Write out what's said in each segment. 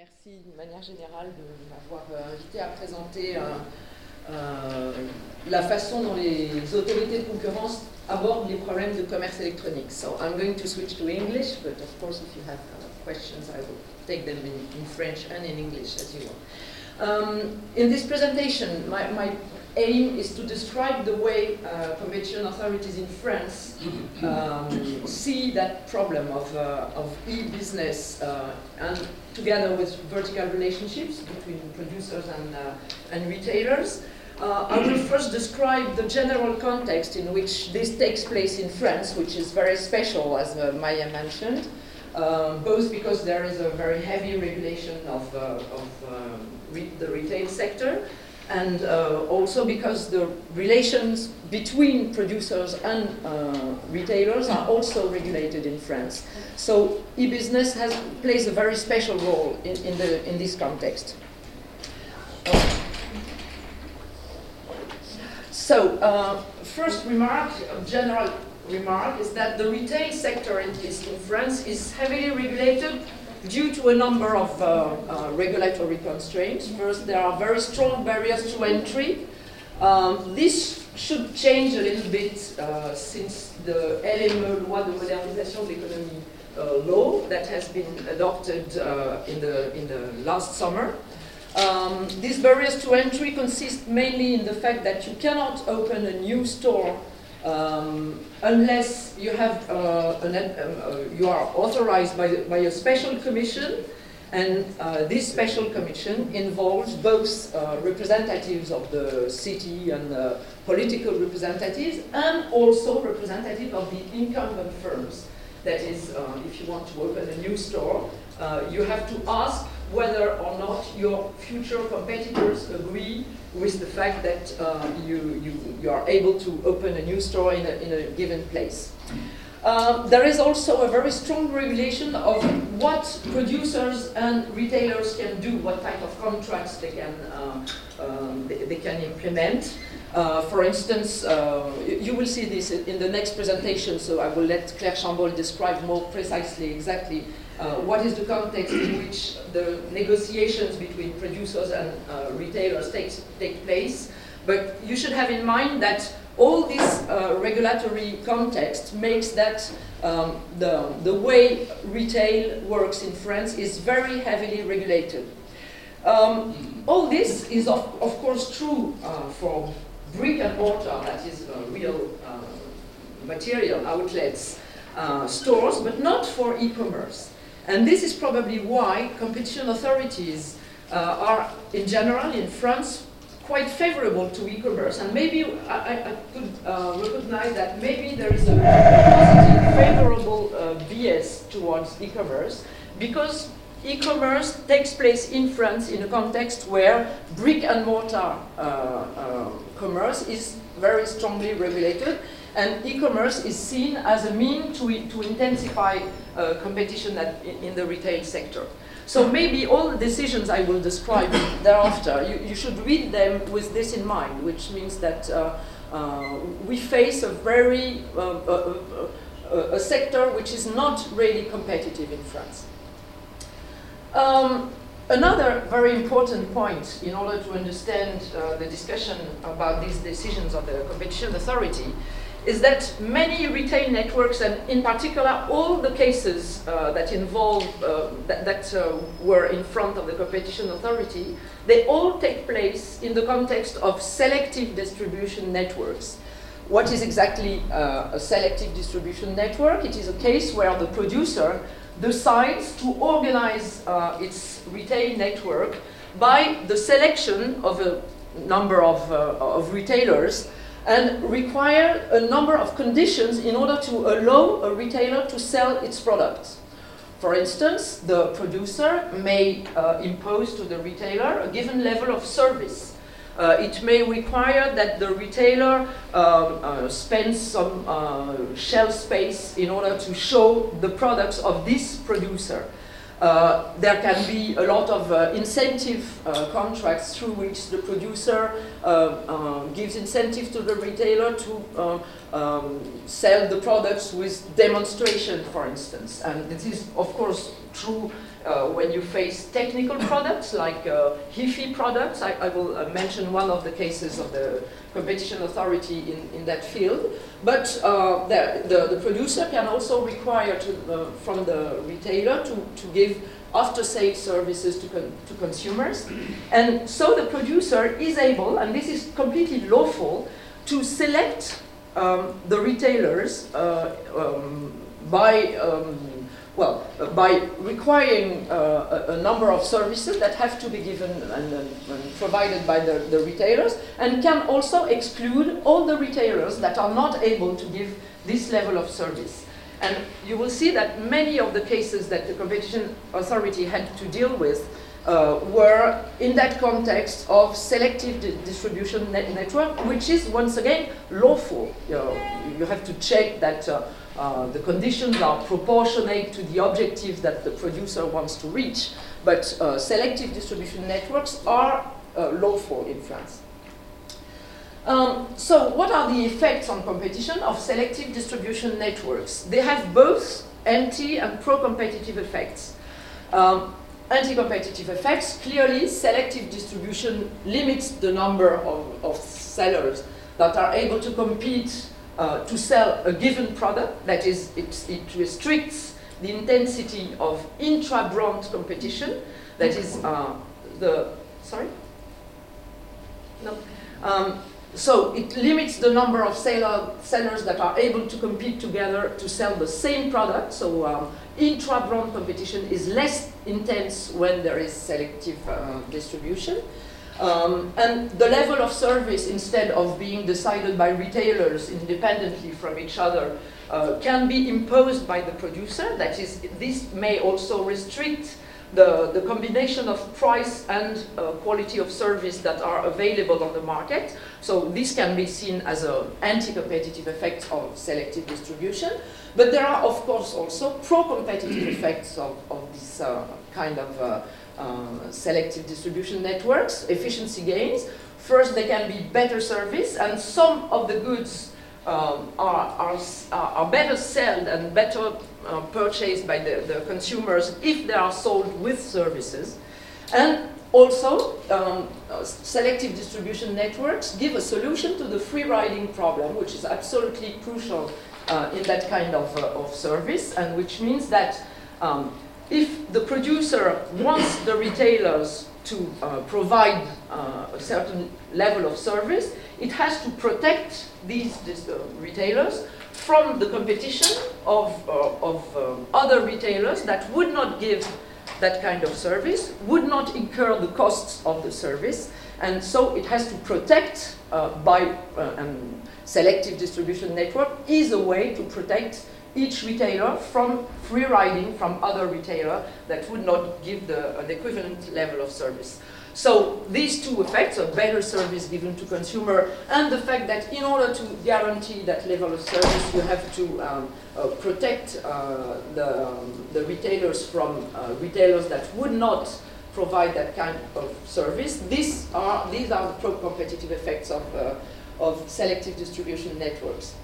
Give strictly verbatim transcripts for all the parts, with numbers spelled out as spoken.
Merci d'une manière générale de m'avoir invité à présenter euh, euh, la façon dont les autorités de concurrence abordent les problèmes de commerce électronique. So I'm going to switch to English, but of course if you have uh, questions I will take them in, in French and in English as you will. Um, in this presentation, my, my aim is to describe the way uh, competition authorities in France um, see that problem of, uh, of e-business uh, and together with vertical relationships between producers and, uh, and retailers. Uh, I will first describe the general context in which this takes place in France, which is very special, as uh, Maya mentioned, uh, both because there is a very heavy regulation of, uh, of uh, re the retail sector, and uh, also because the relations between producers and uh, retailers are also regulated in France. So e-business has plays a very special role in, in, the, in this context. So uh, first remark, a general remark, is that the retail sector in, is, in France is heavily regulated due to a number of uh, uh, regulatory constraints. First, there are very strong barriers to entry. Um, this should change a little bit uh, since the L M E, Loi de Modernisation de l'Économie uh, law that has been adopted uh, in, the, in the last summer. Um, these barriers to entry consist mainly in the fact that you cannot open a new store Um, unless you have uh, an, uh, you are authorized by, by a special commission, and uh, this special commission involves both uh, representatives of the city and uh, political representatives, and also representatives of the incumbent firms. That is, uh, if you want to open a new store, uh, you have to ask whether or not your future competitors agree with the fact that uh, you, you, you are able to open a new store in a, in a given place. Uh, there is also a very strong regulation of what producers and retailers can do, what type of contracts they can, uh, um, they, they can implement. Uh, for instance, uh, you will see this in the next presentation, so I will let Claire Chambol describe more precisely exactly Uh, what is the context in which the negotiations between producers and uh, retailers takes, take place. But you should have in mind that all this uh, regulatory context makes that um, the, the way retail works in France is very heavily regulated. Um, all this is of, of course true uh, for brick and mortar, that is uh, real uh, material outlets, uh, stores, but not for e-commerce. And this is probably why competition authorities uh, are, in general, in France, quite favorable to e-commerce. And maybe I, I could uh, recognize that maybe there is a positive, favorable uh, bias towards e-commerce, because e-commerce takes place in France in a context where brick and mortar uh, uh, commerce is very strongly regulated. And e-commerce is seen as a means to, to intensify uh, competition at, in the retail sector. So maybe all the decisions I will describe thereafter, you, you should read them with this in mind, which means that uh, uh, we face a very, uh, a, a, a sector which is not really competitive in France. Um, Another very important point in order to understand uh, the discussion about these decisions of the competition authority is that many retail networks, and in particular all the cases uh, that involve, uh, that, that uh, were in front of the competition authority, they all take place in the context of selective distribution networks. What is exactly uh, a selective distribution network? It is a case where the producer decides to organize uh, its retail network by the selection of a number of, uh, of retailers and require a number of conditions in order to allow a retailer to sell its products. For instance, the producer may uh, impose to the retailer a given level of service. Uh, it may require that the retailer uh, uh, spends some uh, shelf space in order to show the products of this producer. Uh, there can be a lot of uh, incentive uh, contracts through which the producer uh, uh, gives incentive to the retailer to uh, um, sell the products with demonstration, for instance. And this is, of course, true uh, when you face technical products like uh, HIFI products. I, I will uh, mention one of the cases of the competition authority in, in that field. But uh, the, the, the producer can also require to, uh, from the retailer to, to give after-sales services to, con to consumers. And so the producer is able, and this is completely lawful, to select um, the retailers uh, um, by, um, well, uh, by requiring uh, a, a number of services that have to be given and, and, and provided by the, the retailers, and can also exclude all the retailers that are not able to give this level of service. And you will see that many of the cases that the competition authority had to deal with uh, were in that context of selective di distribution net network, which is once again lawful. You know, you have to check that uh, uh, the conditions are proportionate to the objectives that the producer wants to reach. But uh, selective distribution networks are uh, lawful in France. Um, so what are the effects on competition of selective distribution networks? They have both anti and pro-competitive effects. Um, anti-competitive effects, clearly selective distribution limits the number of, of sellers that are able to compete uh, to sell a given product. That is, it, it restricts the intensity of intra-brand competition. That is uh, the, sorry? No. Um, So it limits the number of seller, sellers that are able to compete together to sell the same product. So um, intra-brand competition is less intense when there is selective uh, distribution. Um, and the level of service, instead of being decided by retailers independently from each other, uh, can be imposed by the producer. That is, this may also restrict The, the combination of price and uh, quality of service that are available on the market. So this can be seen as an anti-competitive effect of selective distribution. But there are, of course, also pro-competitive effects of, of this uh, kind of uh, uh, selective distribution networks, efficiency gains. First, they can be better service, and some of the goods Um, are, are, are better sold and better uh, purchased by the, the consumers if they are sold with services. And also, um, uh, selective distribution networks give a solution to the free riding problem, which is absolutely crucial uh, in that kind of, uh, of service, and which means that um, if the producer wants the retailers to uh, provide uh, a certain level of service, it has to protect these, these uh, retailers from the competition of, uh, of um, other retailers that would not give that kind of service, would not incur the costs of the service, and so it has to protect uh, by uh, um, selective distribution network is a way to protect each retailer from free riding from other retailer that would not give the, uh, the equivalent level of service. So these two effects of better service given to consumer and the fact that in order to guarantee that level of service you have to um, uh, protect uh, the, um, the retailers from uh, retailers that would not provide that kind of service. These are, these are the pro-competitive effects of, uh, of selective distribution networks.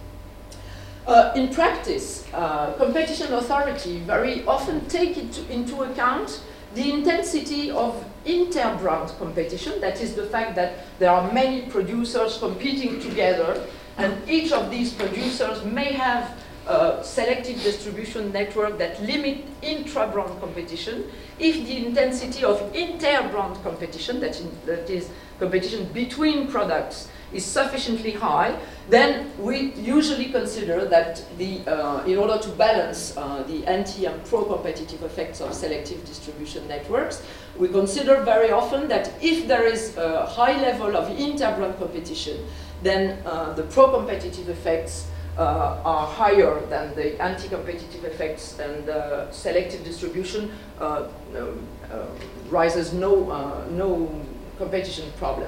Uh, in practice, uh, competition authority very often take into, into account the intensity of inter-brand competition. That is the fact that there are many producers competing together, and each of these producers may have a selective distribution network that limit intra-brand competition. If the intensity of inter-brand competition, that, in, that is competition between products, is sufficiently high, then we usually consider that the, uh, in order to balance uh, the anti and pro-competitive effects of selective distribution networks, we consider very often that if there is a high level of inter-brand competition, then uh, the pro-competitive effects uh, are higher than the anti-competitive effects, and uh, selective distribution uh, um, uh, rises no, uh, no competition problem.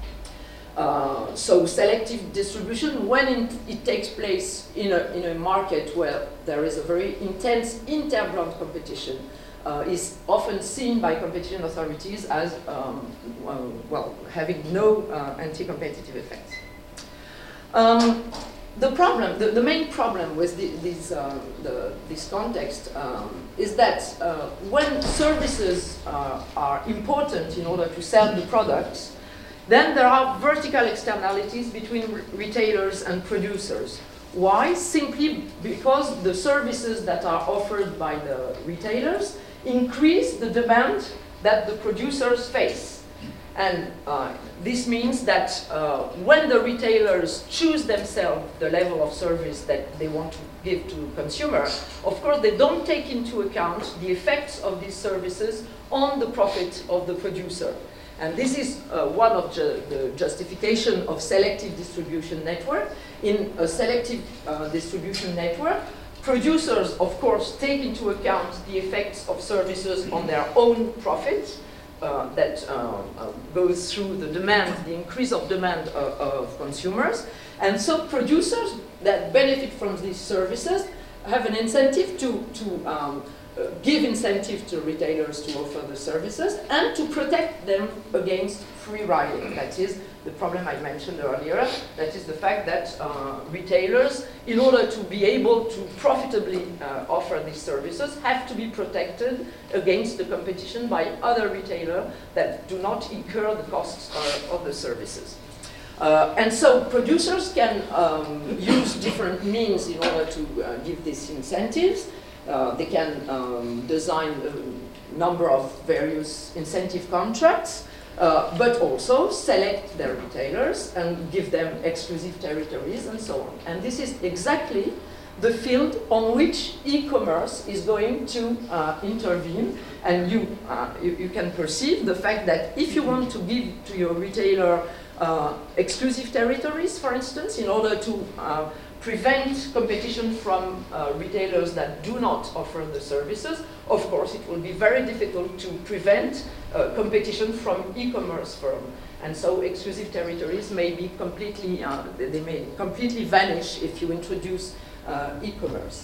Uh, so selective distribution, when it, it takes place in a, in a market where there is a very intense inter-brand competition, uh, is often seen by competition authorities as um, well, well, having no uh, anti-competitive effects. Um, the problem, the, the main problem with the, these, uh, the, this context um, is that uh, when services uh, are important in order to sell the products, then there are vertical externalities between re retailers and producers. Why? Simply because the services that are offered by the retailers increase the demand that the producers face. And uh, this means that uh, when the retailers choose themselves the level of service that they want to give to consumers, of course they don't take into account the effects of these services on the profit of the producer. And this is uh, one of ju the justification of selective distribution network. In a selective uh, distribution network, producers, of course, take into account the effects of services on their own profit. Uh, that uh, uh, goes through the demand, the increase of demand of, of consumers. And so producers that benefit from these services have an incentive to, to um, uh, give incentive to retailers to offer the services and to protect them against free riding. That is the problem I mentioned earlier. That is the fact that uh, retailers, in order to be able to profitably uh, offer these services, have to be protected against the competition by other retailers that do not incur the costs uh, of the services. Uh, and so producers can um, use different means in order to uh, give these incentives. Uh, they can um, design a number of various incentive contracts. Uh, but also select their retailers and give them exclusive territories and so on. And this is exactly the field on which e-commerce is going to uh, intervene. And you, uh, you, you can perceive the fact that if you want to give to your retailer uh, exclusive territories, for instance, in order to uh, prevent competition from uh, retailers that do not offer the services, of course it will be very difficult to prevent uh, competition from e-commerce firms. And so exclusive territories may be completely, uh, they may completely vanish if you introduce uh, e-commerce.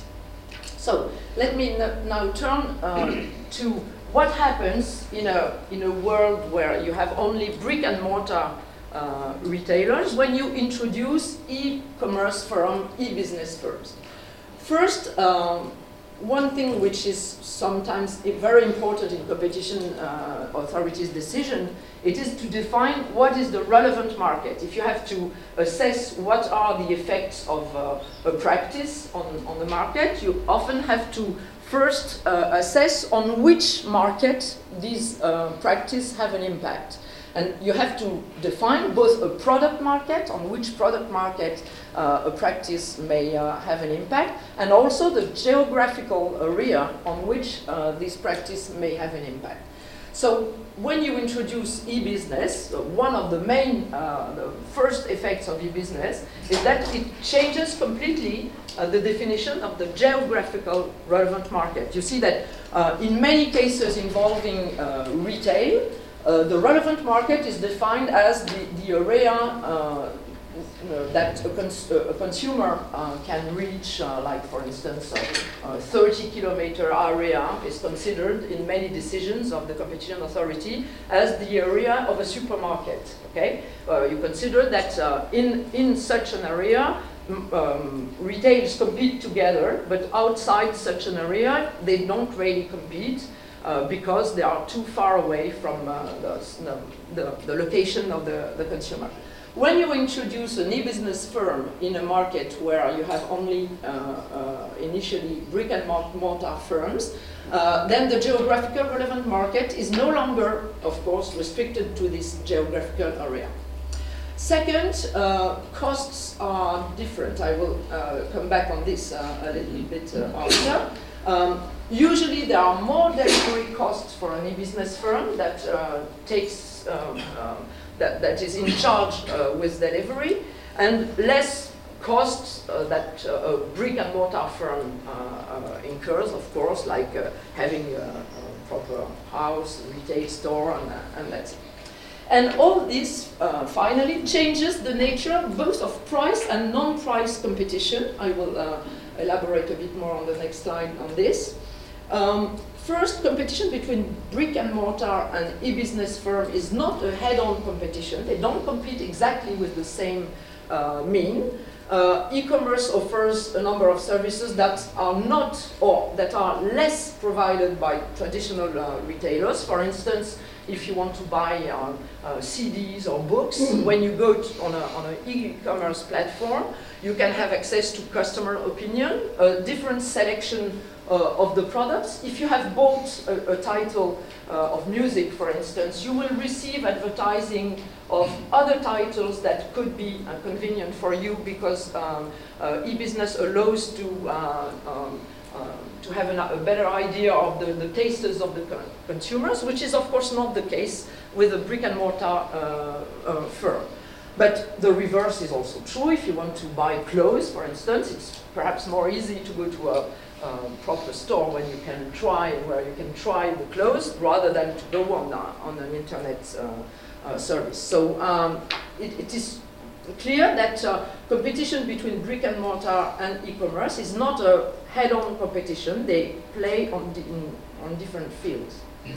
So let me now turn um, to what happens in a, in a world where you have only brick and mortar Uh, retailers when you introduce e-commerce firms, e-business firms. First, um, one thing which is sometimes very important in competition uh, authorities' decision, it is to define what is the relevant market. If you have to assess what are the effects of uh, a practice on, on the market, you often have to first uh, assess on which market these uh, practices have an impact. And you have to define both a product market, on which product market uh, a practice may uh, have an impact, and also the geographical area on which uh, this practice may have an impact. So when you introduce e-business, uh, one of the main, uh, the first effects of e-business is that it changes completely uh, the definition of the geographical relevant market. You see that uh, in many cases involving uh, retail, Uh, the relevant market is defined as the, the area uh, that a, cons a consumer uh, can reach, uh, like for instance, a uh, thirty kilometer area is considered in many decisions of the competition authority as the area of a supermarket. Okay, uh, you consider that uh, in in such an area, um, retailers compete together, but outside such an area, they don't really compete. Uh, because they are too far away from uh, the, the, the location of the, the consumer. When you introduce an e-business firm in a market where you have only uh, uh, initially brick and mortar firms, uh, then the geographical relevant market is no longer, of course, restricted to this geographical area. Second, uh, costs are different. I will uh, come back on this uh, a little bit uh, after. Um, usually there are more delivery costs for an e-business firm that uh, takes, um, um, that, that is in charge uh, with delivery, and less costs uh, that uh, a brick and mortar firm uh, uh, incurs, of course, like uh, having a, a proper house, retail store, and, uh, and that's it. And all this, uh, finally, changes the nature both of price and non-price competition. I will uh, elaborate a bit more on the next slide on this. Um, first, competition between brick and mortar and e-business firm is not a head-on competition. They don't compete exactly with the same uh, mean. uh, e-commerce offers a number of services that are not, or that are less provided by traditional uh, retailers. For instance, if you want to buy uh, uh, C Ds or books, mm-hmm. when you go to, on an e-commerce platform, you can have access to customer opinion, a different selection uh, of the products. If you have bought a, a title uh, of music, for instance, you will receive advertising of other titles that could be uh, convenient for you, because um, uh, e-business allows to uh, um, Uh, to have an, a better idea of the, the tastes of the con consumers, which is of course not the case with a brick and mortar uh, uh, firm. But the reverse is also true. If you want to buy clothes, for instance, it's perhaps more easy to go to a, a proper store when you can try, where you can try the clothes, rather than to go on, uh, on an internet uh, uh, service. So um, it, it is clear that uh, competition between brick and mortar and e-commerce is not a head-on competition. They play on, di in, on different fields.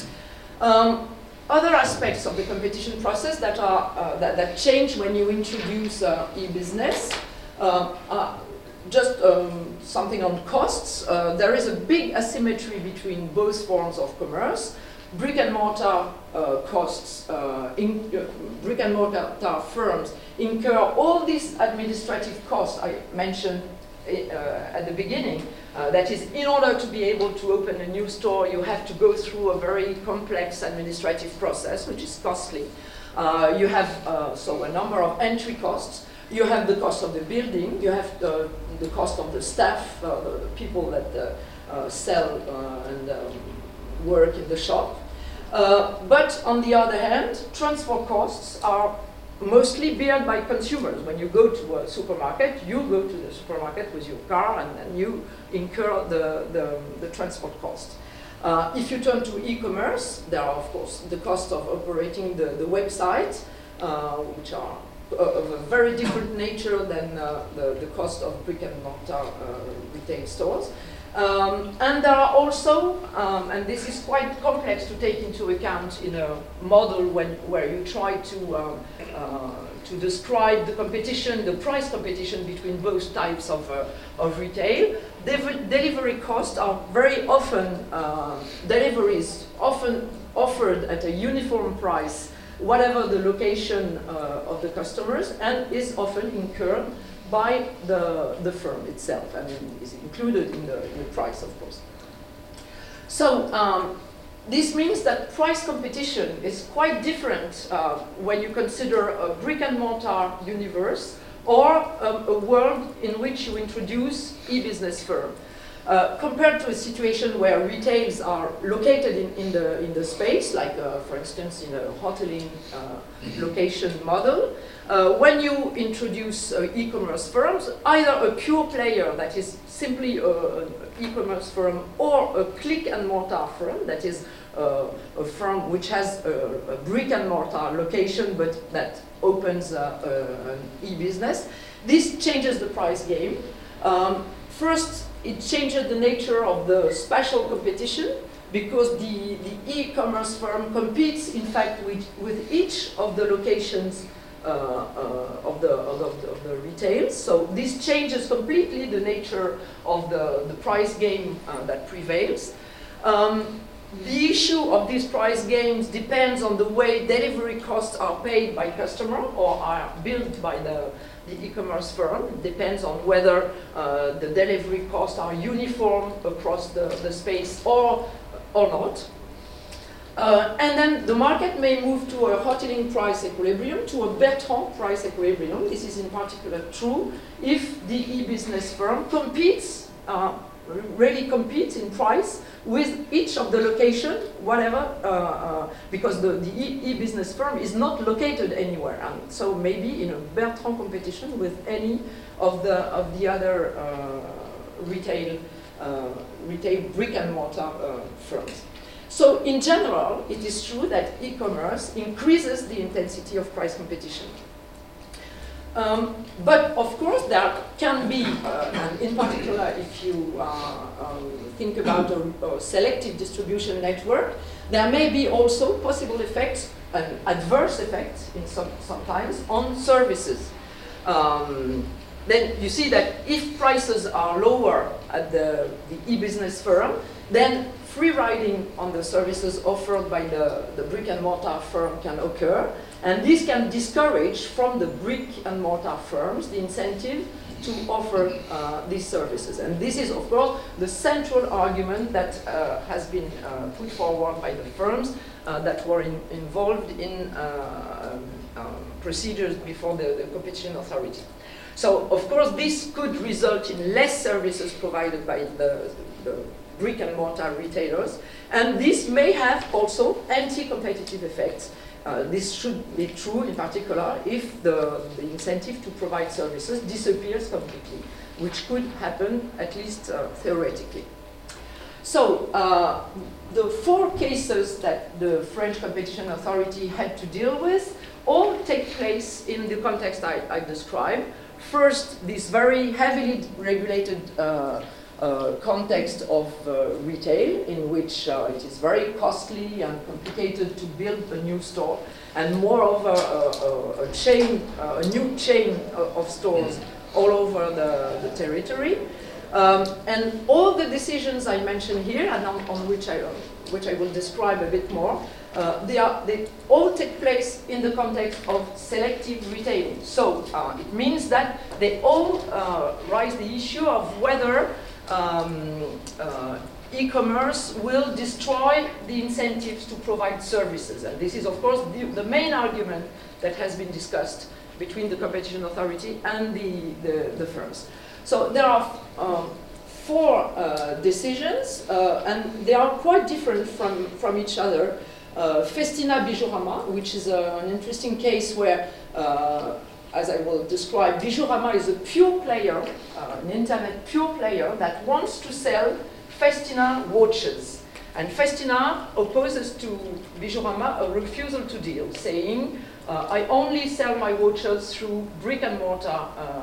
Um, other aspects of the competition process that, are, uh, that, that change when you introduce uh, e-business, uh, uh, just um, something on costs. Uh, there is a big asymmetry between both forms of commerce. Brick and mortar uh, costs, uh, in, uh, brick and mortar firms incur all these administrative costs I mentioned uh, at the beginning. Uh, that is, in order to be able to open a new store, you have to go through a very complex administrative process, which is costly. Uh, you have uh, so a number of entry costs. You have the cost of the building. You have the, the cost of the staff, uh, the, the people that uh, uh, sell uh, and um, work in the shop. Uh, but on the other hand, transport costs are mostly borne by consumers. When you go to a supermarket, you go to the supermarket with your car, and then you incur the, the, the transport cost. Uh, if you turn to e-commerce, there are, of course, the cost of operating the, the website, uh, which are of a very different nature than uh, the, the cost of brick and mortar uh, retail stores. Um, and there are also, um, and this is quite complex to take into account in a model when, where you try to, um, uh, to describe the competition, the price competition between both types of, uh, of retail. Dev delivery costs are very often, uh, deliveries often offered at a uniform price, whatever the location uh, of the customers, and is often incurred by the, the firm itself, and is included in the, in the price, of course. So um, this means that price competition is quite different uh, when you consider a brick and mortar universe or um, a world in which you introduce e-business firm. Uh, compared to a situation where retails are located in, in, the, in the space, like uh, for instance in a hoteling uh, location model, uh, when you introduce uh, e-commerce firms, either a pure player that is simply an e-commerce firm, or a click and mortar firm that is uh, a firm which has a, a brick and mortar location but that opens uh, uh, an e-business, this changes the price game. Um, first, it changes the nature of the spatial competition, because the, the e-commerce firm competes, in fact, with, with each of the locations uh, uh, of, the, of, the, of the retail. So this changes completely the nature of the, the price game uh, that prevails. Um, the issue of these price games depends on the way delivery costs are paid by customer or are billed by the the e-commerce firm. It depends on whether uh, the delivery costs are uniform across the, the space or, or not. Uh, and then the market may move to a hoteling price equilibrium, to a Bertrand price equilibrium. This is in particular true if the e-business firm competes, uh, really competes in price with each of the location, whatever, uh, uh, because the, the e-business firm is not located anywhere, and so maybe in a Bertrand competition with any of the of the other uh, retail uh, retail brick and mortar uh, firms. So in general, it is true that e-commerce increases the intensity of price competition. Um, but of course, there can be, uh, and in particular, if you uh, um, think about a, a selective distribution network, there may be also possible effects, and adverse effects in some, sometimes, on services. Um, then you see that if prices are lower at the, the e-business firm, then free riding on the services offered by the, the brick and mortar firm can occur. And this can discourage from the brick and mortar firms the incentive to offer uh, these services. And this is, of course, the central argument that uh, has been uh, put forward by the firms uh, that were in, involved in uh, um, um, procedures before the, the competition authority. So, of course, this could result in less services provided by the, the brick and mortar retailers, and this may have also anti-competitive effects. Uh, this should be true in particular if the, the incentive to provide services disappears completely, which could happen at least uh, theoretically. So uh, the four cases that the French Competition Authority had to deal with all take place in the context I, I described. First, this very heavily regulated uh, Uh, context of uh, retail, in which uh, it is very costly and complicated to build a new store, and moreover a, a, a chain, uh, a new chain of, of stores all over the, the territory. Um, and all the decisions I mentioned here, and on, on which I, uh, which I will describe a bit more, uh, they, are, they all take place in the context of selective retailing. So uh, it means that they all uh, raise the issue of whether Um, uh, e-commerce will destroy the incentives to provide services. And this is, of course, the, the main argument that has been discussed between the competition authority and the, the, the firms. So there are um, four uh, decisions, uh, and they are quite different from, from each other. Uh, Festina Bijourama, which is uh, an interesting case where uh, as I will describe, Bijourama is a pure player, uh, an internet pure player that wants to sell Festina watches. And Festina opposes to Bijourama a refusal to deal, saying, uh, I only sell my watches through brick and mortar uh,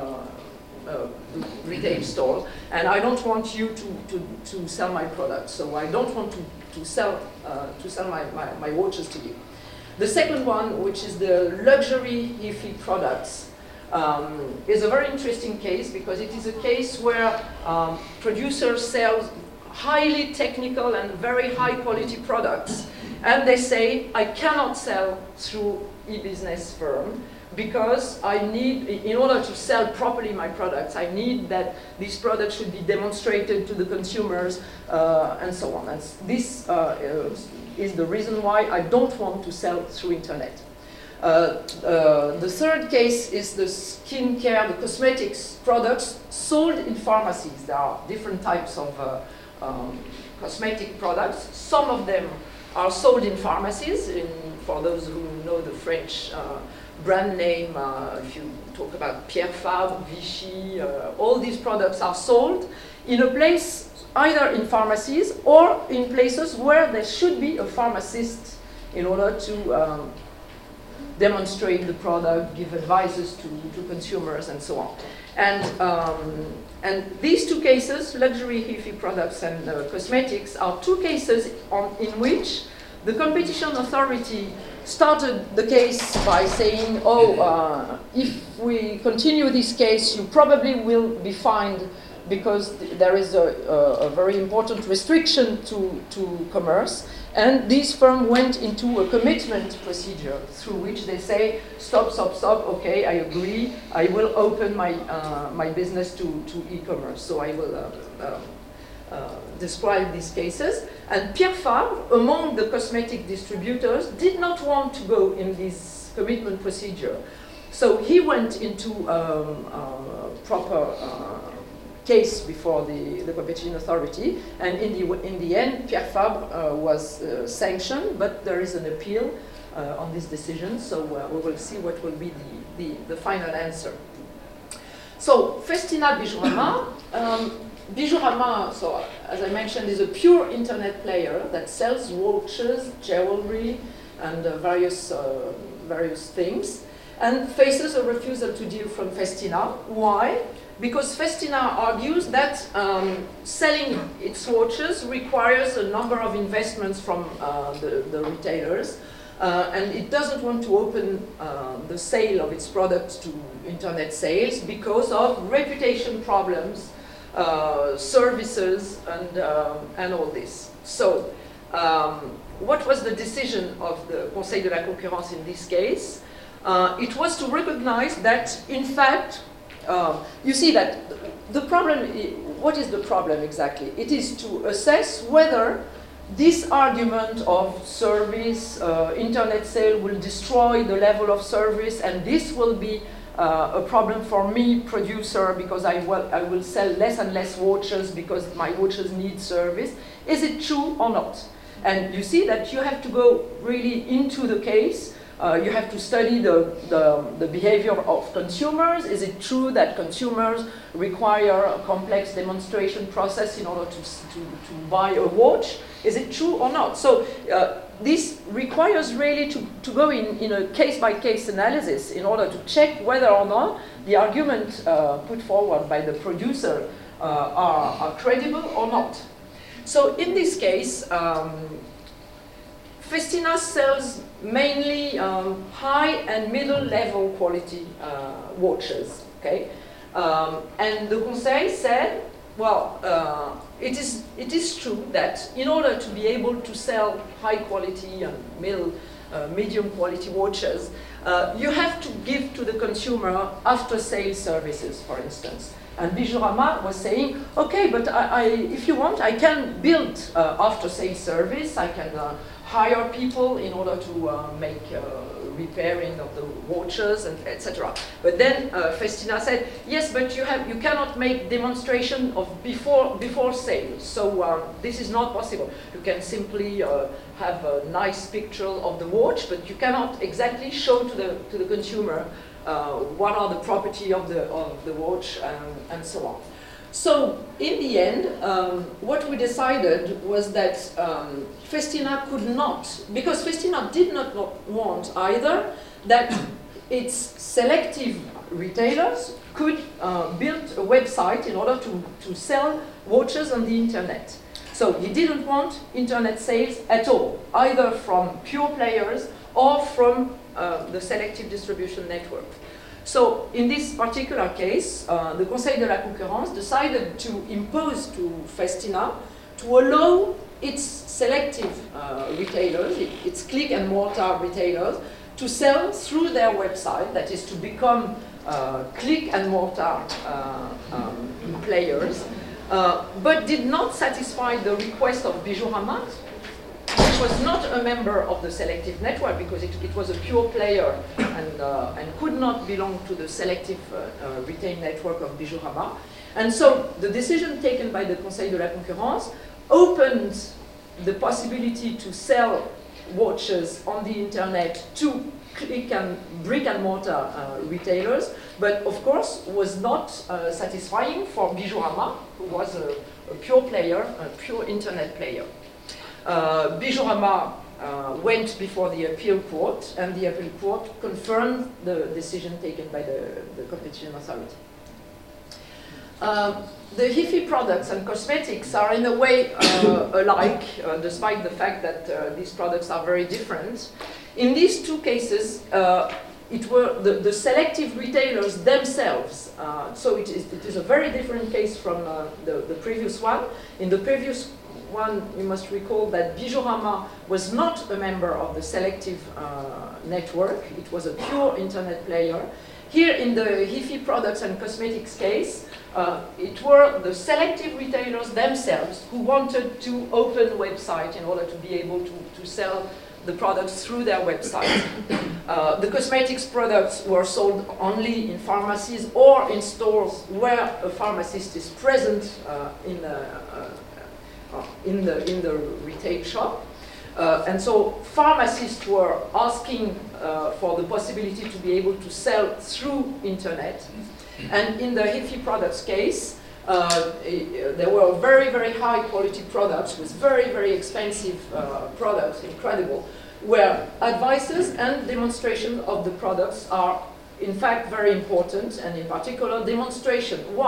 uh, uh, retail stores, and I don't want you to, to, to sell my products, so I don't want to, to sell, uh, to sell my, my, my watches to you. The second one, which is the luxury Hi-Fi products, um, is a very interesting case because it is a case where um, producers sell highly technical and very high quality products, and they say, I cannot sell through e-business firm because I need, in order to sell properly my products, I need that these products should be demonstrated to the consumers uh, and so on. And this uh, is the reason why I don't want to sell through internet. Uh, uh, the third case is the skincare, the cosmetics products sold in pharmacies. There are different types of uh, um, cosmetic products. Some of them are sold in pharmacies. In, for those who know the French uh, brand name, uh, if you talk about Pierre Fabre, Vichy, uh, all these products are sold in a place either in pharmacies or in places where there should be a pharmacist in order to um, demonstrate the product, give advices to, to consumers, and so on. And, um, and these two cases, luxury Hi-Fi products and uh, cosmetics, are two cases on, in which the competition authority started the case by saying, oh, uh, if we continue this case, you probably will be fined because th there is a, a, a very important restriction to, to commerce. And this firm went into a commitment procedure through which they say, stop, stop, stop, okay, I agree, I will open my, uh, my business to, to e-commerce. So I will uh, uh, uh, describe these cases. And Pierre Fabre, among the cosmetic distributors, did not want to go in this commitment procedure. So he went into um, uh, proper uh, case before the, the competition authority, and in the, in the end, Pierre Fabre uh, was uh, sanctioned, but there is an appeal uh, on this decision, so uh, we will see what will be the, the, the final answer. So, Festina Bijourama. Um, Bijourama, so as I mentioned, is a pure internet player that sells watches, jewelry, and uh, various, uh, various things, and faces a refusal to deal from Festina. Why? Because Festina argues that um, selling its watches requires a number of investments from uh, the, the retailers, Uh, and it doesn't want to open uh, the sale of its products to internet sales because of reputation problems, uh, services, and, uh, and all this. So, um, what was the decision of the Conseil de la Concurrence in this case? Uh, it was to recognize that, in fact, uh, you see that the problem, what is the problem exactly? It is to assess whether this argument of service, uh, internet sale will destroy the level of service, and this will be uh, a problem for me, producer, because I will, I will sell less and less watches because my watches need service. Is it true or not? And you see that you have to go really into the case. Uh, you have to study the, the, the behavior of consumers. Is it true that consumers require a complex demonstration process in order to, to, to buy a watch? Is it true or not? So uh, this requires really to, to go in, in a case-by-case analysis in order to check whether or not the argument uh, put forward by the producer uh, are, are credible or not. So in this case, um, Festina sells mainly um, high and middle level quality uh, watches, okay? Um, and the Conseil said, well, uh, it is, it is true that in order to be able to sell high quality and middle, uh, medium quality watches, uh, you have to give to the consumer after sale services, for instance. And Bijourama was saying, okay, but I, I, if you want, I can build uh, after-sales service. I can uh, hire people in order to uh, make uh, repairing of the watches, and et cetera. But then uh, Festina said, yes, but you have, you cannot make demonstration of before before sale. So um, this is not possible. You can simply uh, have a nice picture of the watch, but you cannot exactly show to the to the consumer Uh, what are the property of the, of the watch, and, and so on. So in the end, um, what we decided was that um, Festina could not, because Festina did not want either that its selective retailers could uh, build a website in order to, to sell watches on the internet. So he didn't want internet sales at all, either from pure players or from Uh, the selective distribution network. So in this particular case, uh, the Conseil de la Concurrence decided to impose to Festina to allow its selective uh, retailers, its click and mortar retailers, to sell through their website, that is to become uh, click and mortar uh, um, players, uh, but did not satisfy the request of Bijourama, which was not a member of the selective network because it, it was a pure player and, uh, and could not belong to the selective uh, uh, retail network of Bijourama. And so the decision taken by the Conseil de la Concurrence opened the possibility to sell watches on the internet to click and brick and mortar uh, retailers, but of course was not uh, satisfying for Bijourama, who was a, a pure player, a pure internet player. Uh, Bijourama uh, went before the appeal court, and the appeal court confirmed the decision taken by the, the competition authority. Uh, the Hifi products and cosmetics are in a way uh, alike, uh, despite the fact that uh, these products are very different. In these two cases, uh, it were the, the selective retailers themselves. Uh, so it is, it is a very different case from uh, the, the previous one. In the previous one, you must recall that Bijourama was not a member of the selective uh, network. It was a pure internet player. Here in the Hifi products and cosmetics case, uh, it were the selective retailers themselves who wanted to open a website in order to be able to, to sell the products through their website. Uh, the cosmetics products were sold only in pharmacies or in stores where a pharmacist is present uh, in the uh, In the, in the retail shop. Uh, and so pharmacists were asking uh, for the possibility to be able to sell through internet. And in the Hifi products case, uh, there were very, very high quality products with very, very expensive uh, products, incredible, where advices and demonstration of the products are in fact very important, and in particular demonstration. Why?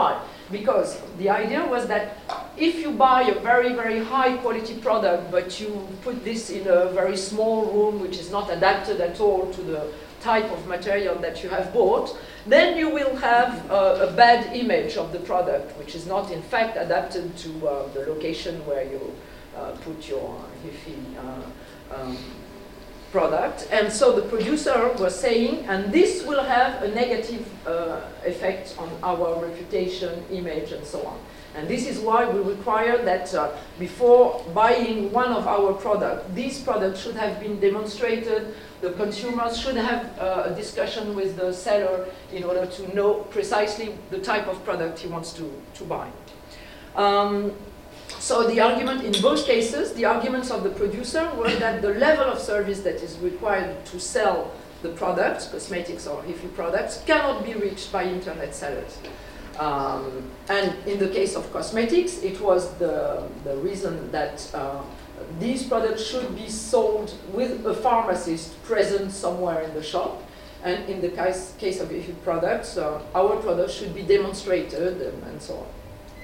Because the idea was that if you buy a very, very high quality product, but you put this in a very small room which is not adapted at all to the type of material that you have bought, then you will have uh, a bad image of the product, which is not in fact adapted to uh, the location where you uh, put your HIFI uh, um, product. And so the producer was saying, and this will have a negative uh, effect on our reputation, image, and so on. And this is why we require that uh, before buying one of our products, these products should have been demonstrated. The consumers should have uh, a discussion with the seller in order to know precisely the type of product he wants to, to buy. Um, so the argument in both cases, the arguments of the producer were that the level of service that is required to sell the products, cosmetics or HIFI products, cannot be reached by internet sellers. Um, and in the case of cosmetics, it was the, the reason that uh, these products should be sold with a pharmacist present somewhere in the shop. And in the case, case of HIFI products, uh, our products should be demonstrated and, and so on.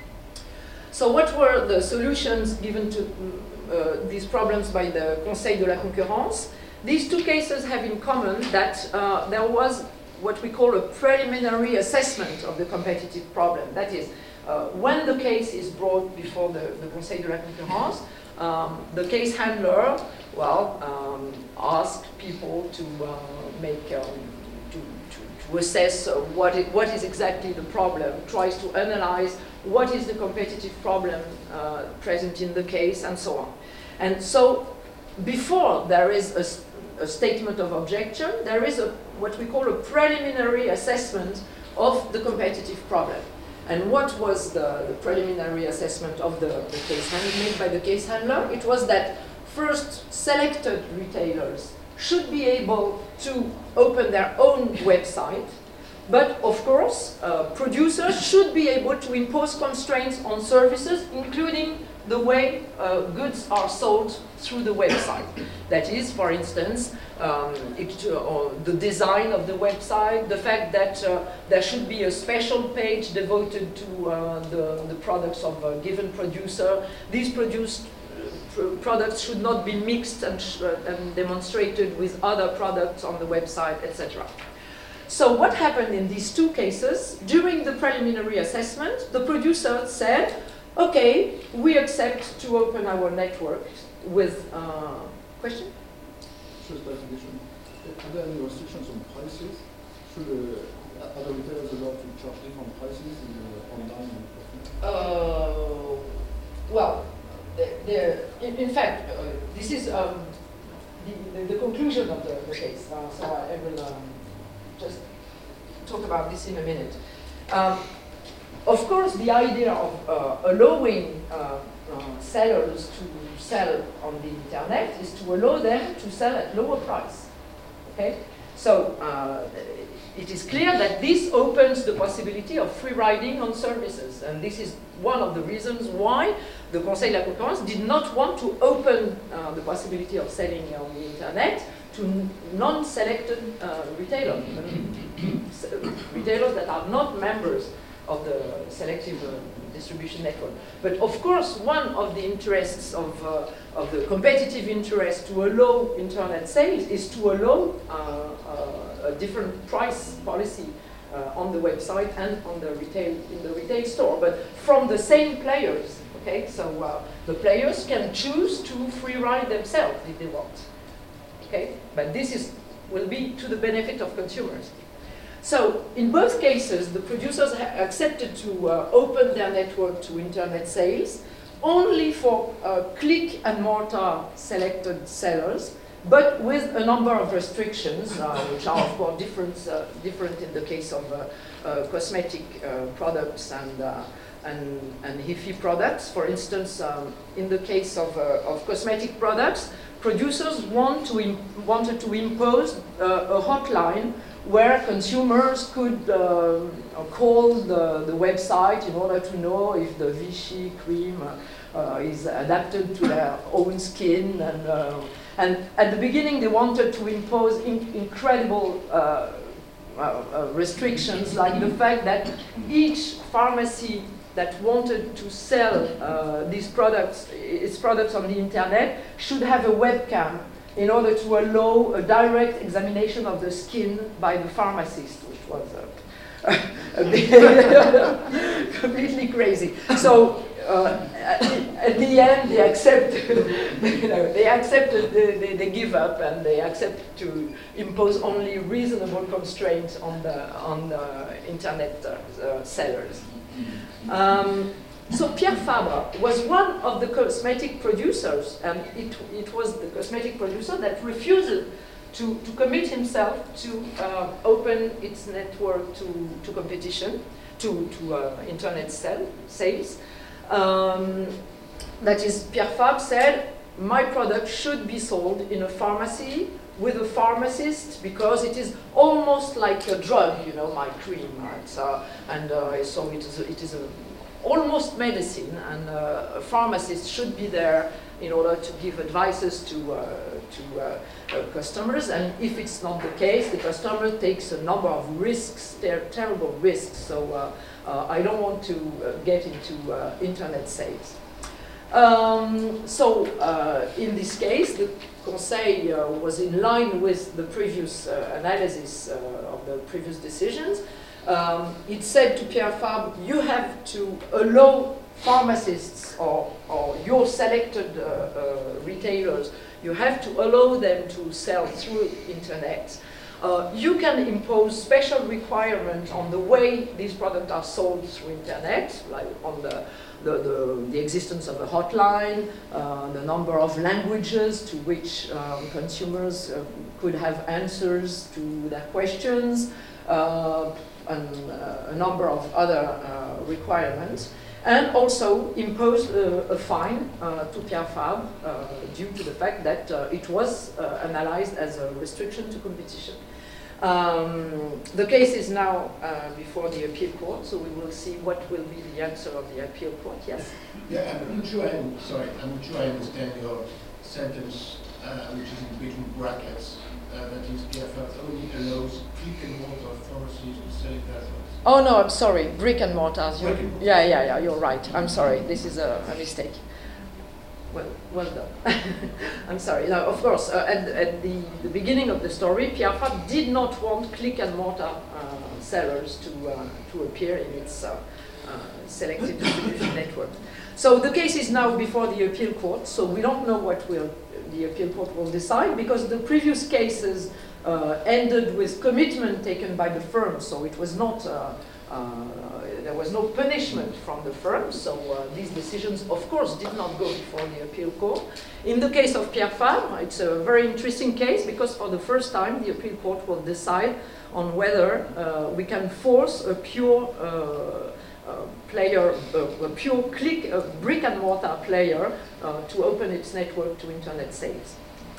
So what were the solutions given to uh, these problems by the Conseil de la Concurrence? These two cases have in common that uh, there was what we call a preliminary assessment of the competitive problem. That is, uh, when the case is brought before the, the Conseil de la Concurrence, um, the case handler, well, um, asks people to uh, make, um, to, to, to assess uh, what, it, what is exactly the problem, tries to analyze what is the competitive problem uh, present in the case, and so on. And so, before there is a, a statement of objection, there is a, what we call a preliminary assessment of the competitive problem. And what was the, the preliminary assessment of the, the case handler, made by the case handler? It was that first, selected retailers should be able to open their own website. But of course, uh, producers should be able to impose constraints on services, including the way uh, goods are sold through the website. That is, for instance, um, it, uh, or the design of the website, the fact that uh, there should be a special page devoted to uh, the, the products of a given producer. These produced uh, products should not be mixed and, sh and demonstrated with other products on the website, et cetera. So what happened in these two cases? During the preliminary assessment, the producer said, okay, we accept to open our network with, uh, question? Just clarification. Are there any restrictions on prices? Should uh, other retailers allowed to charge different prices in the online and offline? Uh, well, the, the, in, in fact, uh, this is um, the, the, the conclusion of the, the case. Uh, so I will um, just talk about this in a minute. Um, of course, the idea of uh, allowing uh, uh, sellers to sell on the internet is to allow them to sell at lower price. Okay, so uh, it is clear that this opens the possibility of free riding on services, and this is one of the reasons why the Conseil de la Concurrence did not want to open uh, the possibility of selling on the internet to non-selected uh, retailers, retailers that are not members of the selective uh, distribution network. But of course, one of the interests of, uh, of the competitive interest to allow internet sales is to allow uh, uh, a different price policy uh, on the website and on the retail, in the retail store, but from the same players. Okay, so uh, the players can choose to free ride themselves if they want. Okay, but this is, will be to the benefit of consumers. So in both cases, the producers have accepted to uh, open their network to internet sales only for uh, click and mortar selected sellers, but with a number of restrictions, uh, which are of course different, uh, different in the case of uh, uh, cosmetic uh, products and, uh, and, and HIFI products. For instance, um, in the case of, uh, of cosmetic products, producers want to wanted to impose uh, a hotline where consumers could uh, call the, the website in order to know if the Vichy cream uh, uh, is adapted to their own skin. And, uh, and at the beginning, they wanted to impose in incredible uh, uh, uh, restrictions, like the fact that each pharmacy that wanted to sell uh, these products, its products on the internet, should have a webcam in order to allow a direct examination of the skin by the pharmacist, which was uh, a bit completely crazy. So uh, at, at the end, they accept, you know, they accepted, they, they, they give up, and they accept to impose only reasonable constraints on the on the internet uh, uh, sellers. Um, so Pierre Fabre was one of the cosmetic producers, and it, it was the cosmetic producer that refused to, to commit himself to uh, open its network to, to competition, to, to uh, internet sell, sales. Um, that is, Pierre Fabre said, my product should be sold in a pharmacy with a pharmacist, because it is almost like a drug, you know, my cream, right? Uh, and uh, so it is, a, it is a, almost medicine, and uh, a pharmacist should be there in order to give advices to, uh, to uh, uh, customers. And if it's not the case, the customer takes a number of risks, ter terrible risks. So uh, uh, I don't want to uh, get into uh, internet sales. Um, so uh, in this case, the Conseil uh, was in line with the previous uh, analysis uh, of the previous decisions. Um, it said to Pierre Fabre, you have to allow pharmacists or, or your selected uh, uh, retailers, you have to allow them to sell through internet. Uh, you can impose special requirements on the way these products are sold through internet, like on the The, the, the existence of a hotline, uh, the number of languages to which um, consumers uh, could have answers to their questions, uh, and uh, a number of other uh, requirements, and also impose a, a fine uh, to Pierre Fabre uh, due to the fact that uh, it was uh, analyzed as a restriction to competition. Um, the case is now uh, before the appeal court, so we will see what will be the answer of the appeal court. Yes? Yeah, I'm not sure I, sorry, I'm not sure I understand your sentence, uh, which is in between brackets, uh, that is Pierre Fabre only allows click and mortar pharmacies to sell it as well. Oh no, I'm sorry, brick and mortars. Brick and mortar. Yeah, yeah, yeah, you're right. I'm sorry, this is a, a mistake. Well, well done. I'm sorry. Now, of course, uh, at, at the, the beginning of the story, Pierre Fabre did not want click and mortar uh, sellers to, uh, to appear in its uh, uh, selective distribution network. So the case is now before the appeal court, so we don't know what will, the appeal court will decide, because the previous cases uh, ended with commitment taken by the firm, so it was not uh, uh, there was no punishment from the firm, so uh, these decisions, of course, did not go before the appeal court. In the case of Pierre Fabre, it's a very interesting case, because for the first time, the appeal court will decide on whether uh, we can force a pure uh, uh, player, uh, a pure click, a brick and mortar player uh, to open its network to internet sales.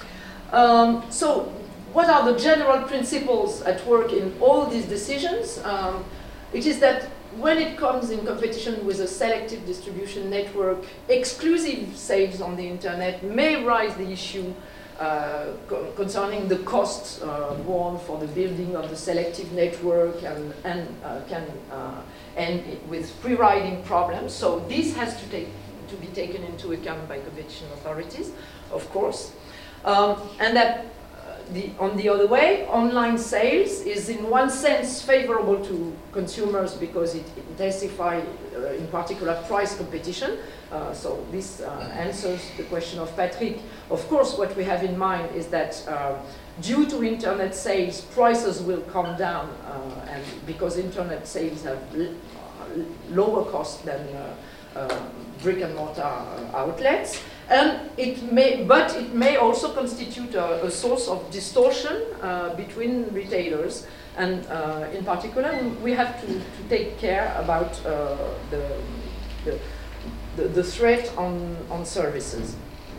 Um, so, what are the general principles at work in all these decisions? Um, it is that when it comes in competition with a selective distribution network, exclusive sales on the internet may raise the issue uh, co concerning the costs uh, borne for the building of the selective network, and, and uh, can uh, end with pre-riding problems. So this has to, take, to be taken into account by competition authorities, of course. Um, and that The, on the other way, online sales is in one sense favorable to consumers because it intensifies, uh, in particular, price competition. Uh, so this uh, answers the question of Patrick. Of course, what we have in mind is that uh, due to internet sales, prices will come down, uh, and because internet sales have l lower cost than uh, uh, brick and mortar uh, outlets. And it may, but it may also constitute a, a source of distortion uh, between retailers, and uh, in particular, we have to, to take care about uh, the, the, the, the threat on, on services.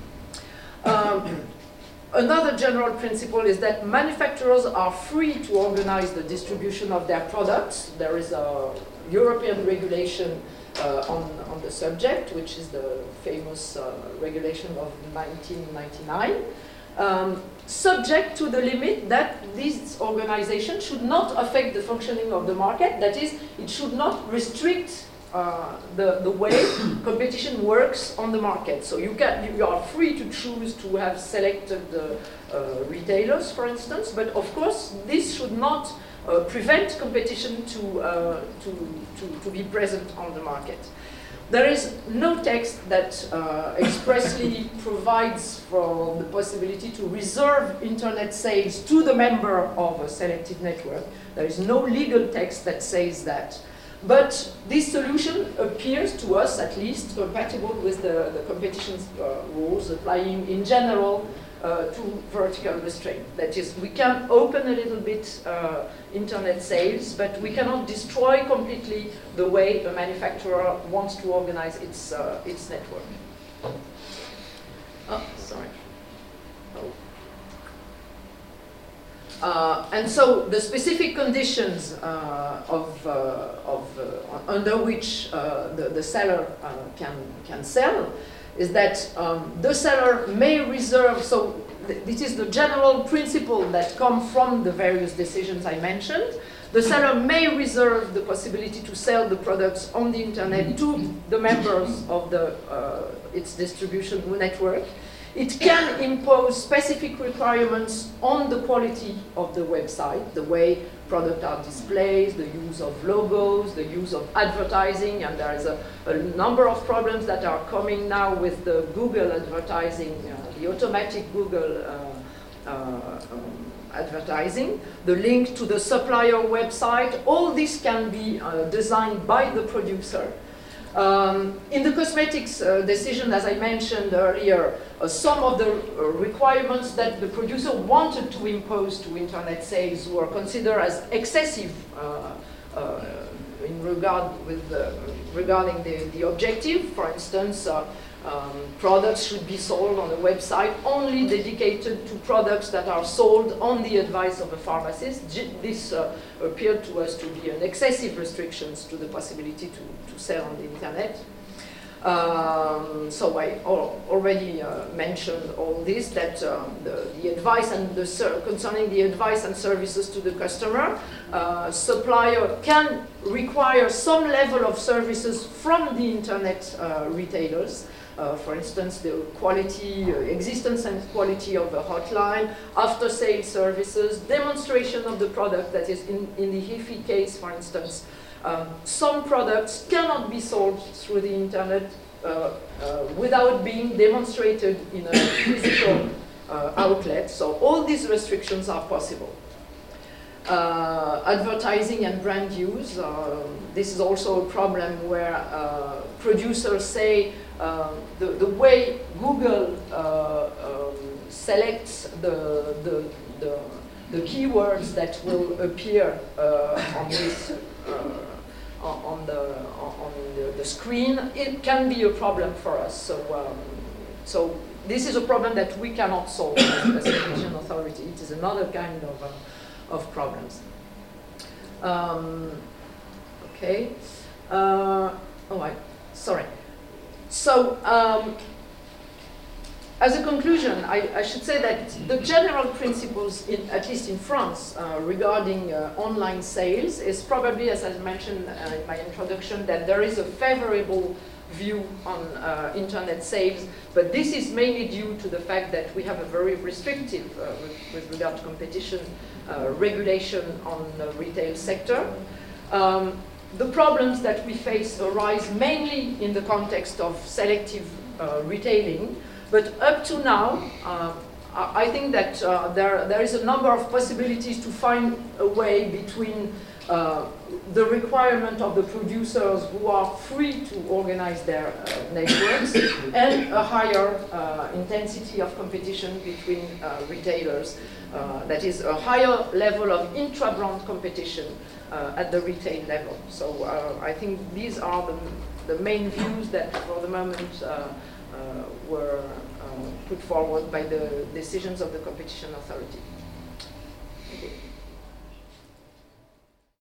Um, another general principle is that manufacturers are free to organize the distribution of their products. There is a European regulation Uh, on, on the subject, which is the famous uh, regulation of nineteen ninety-nine, um, subject to the limit that this organization should not affect the functioning of the market. That is, it should not restrict uh, the, the way competition works on the market. So you, can, you are free to choose to have selected uh, uh, retailers, for instance, but of course this should not uh, prevent competition to, uh, to, to, to be present on the market. There is no text that uh, expressly provides for the possibility to reserve internet sales to the member of a selected network. There is no legal text that says that. But this solution appears to us, at least, compatible with the, the competition uh, rules applying in general uh, to vertical restraint. That is, we can open a little bit uh, internet sales, but we cannot destroy completely the way a manufacturer wants to organize its, uh, its network. Oh, sorry. Oh. Uh, and so the specific conditions uh, of, uh, of, uh, under which uh, the, the seller uh, can, can sell is that um, the seller may reserve, so th this is the general principle that comes from the various decisions I mentioned. The seller may reserve the possibility to sell the products on the internet to the members of the, uh, its distribution network. It can impose specific requirements on the quality of the website, the way products are displayed, the use of logos, the use of advertising, and there is a, a number of problems that are coming now with the Google advertising, uh, the automatic Google uh, uh, um, advertising, the link to the supplier website. All this can be uh, designed by the producer. Um, in the cosmetics uh, decision, as I mentioned earlier, uh, some of the uh, requirements that the producer wanted to impose to internet sales were considered as excessive uh, uh, in regard with uh, regarding the, the objective. For instance, uh, um, products should be sold on a website only dedicated to products that are sold on the advice of a pharmacist. This uh, appeared to us to be an excessive restrictions to the possibility to, to sell on the internet. Um, so I al already uh, mentioned all this, that um, the, the advice and the concerning the advice and services to the customer, uh, supplier can require some level of services from the internet uh, retailers. Uh, for instance, the quality, uh, existence and quality of a hotline, after-sale services, demonstration of the product, that is in, in the HIFI case, for instance. Um, some products cannot be sold through the internet uh, uh, without being demonstrated in a physical uh, outlet. So all these restrictions are possible. Uh, advertising and brand use. Uh, this is also a problem where uh, producers say uh, the, the way Google uh, um, selects the, the, the, the keywords that will appear uh, on this uh, on, the, on the, the screen, it can be a problem for us. So, um, so this is a problem that we cannot solve as a classification authority. It is another kind of uh, of problems. Um, okay. Uh, oh, I, sorry. So, um, as a conclusion, I, I should say that the general principles, in, at least in France, uh, regarding uh, online sales is probably, as I mentioned uh, in my introduction, that there is a favorable view on uh, internet sales, but this is mainly due to the fact that we have a very restrictive, uh, with, with regard to competition, uh, regulation on the retail sector. Um, the problems that we face arise mainly in the context of selective uh, retailing, but up to now, uh, I think that uh, there, there is a number of possibilities to find a way between Uh, the requirement of the producers who are free to organize their uh, networks and a higher uh, intensity of competition between uh, retailers. Uh, that is a higher level of intra-brand competition uh, at the retail level. So uh, I think these are the, the main views that for the moment uh, uh, were uh, put forward by the decisions of the competition authority. Thank you.